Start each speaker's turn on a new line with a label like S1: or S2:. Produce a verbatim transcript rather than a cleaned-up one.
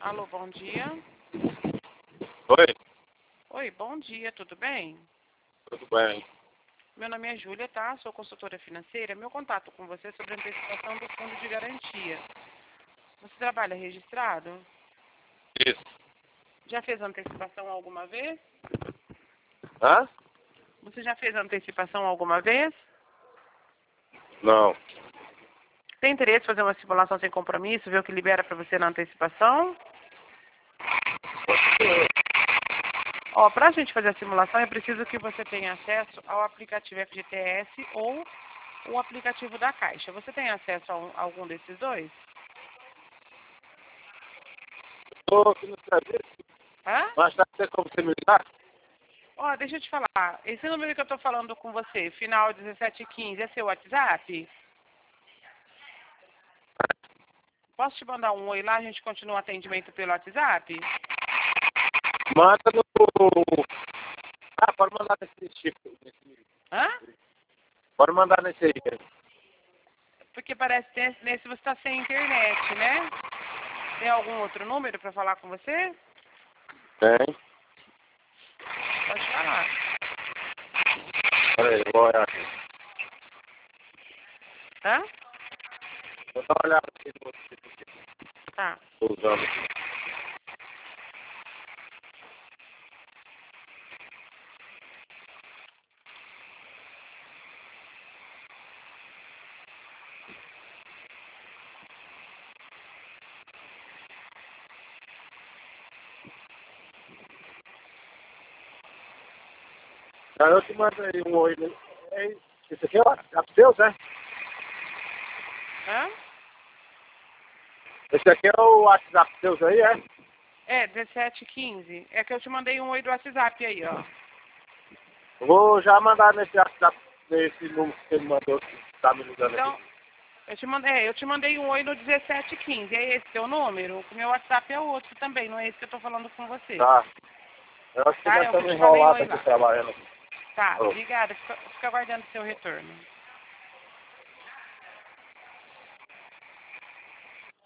S1: Alô, bom dia.
S2: Oi,
S1: Oi, bom dia, tudo bem?
S2: tudo bem?
S1: Meu nome é Júlia, tá? Sou consultora financeira. Meu contato com você é sobre a antecipação do fundo de garantia. Você trabalha registrado?
S2: Isso.
S1: Já fez antecipação alguma vez?
S2: Hã?
S1: Você já fez antecipação alguma vez?
S2: Não.
S1: Tem interesse em fazer uma simulação sem compromisso, ver o que libera para você na antecipação? Ó, para a gente fazer a simulação é preciso que você tenha acesso ao aplicativo F G T S ou o aplicativo da Caixa. Você tem acesso a, um- a algum desses dois?
S2: Estou aqui no serviço,
S1: Hã?
S2: mas tá tem como você me ligar?
S1: Ó, deixa eu te falar. Esse número que eu tô falando com você, final dezessete quinze, é seu WhatsApp? Posso te mandar um oi lá, a gente continua o atendimento pelo WhatsApp?
S2: Manda no... Ah, pode mandar nesse tipo. Nesse...
S1: Hã?
S2: Pode mandar nesse aí.
S1: Porque parece que nesse nesse você está sem internet, né? Tem algum outro número para falar com você?
S2: Tem.
S1: Pode falar.
S2: Peraí, eu vou olhar aqui.
S1: Hã?
S2: Vou dar uma olhada aqui no outro tipo aqui.
S1: Tá.
S2: Tô usando aqui. Aí eu te mando aí um oi. Né? É, esse aqui é o WhatsApp seu, né?
S1: Hã?
S2: Esse aqui é o WhatsApp seu aí, é?
S1: É, dezessete quinze. É que eu te mandei um oi do WhatsApp aí, ó.
S2: Eu vou já mandar nesse WhatsApp, nesse número que você me mandou, que tá me ligando
S1: Então,
S2: aqui.
S1: eu te mandei, é, eu te mandei um oi no dezessete quinze. É esse teu número? O meu WhatsApp é outro também, não é esse que eu tô falando com você.
S2: Tá. Eu acho que
S1: Tá?
S2: nós
S1: Eu
S2: estamos
S1: te falei
S2: enrolados
S1: oi
S2: aqui
S1: lá.
S2: trabalhando aqui.
S1: Tá,
S2: Ô.
S1: obrigada. Fica, fica aguardando o seu retorno.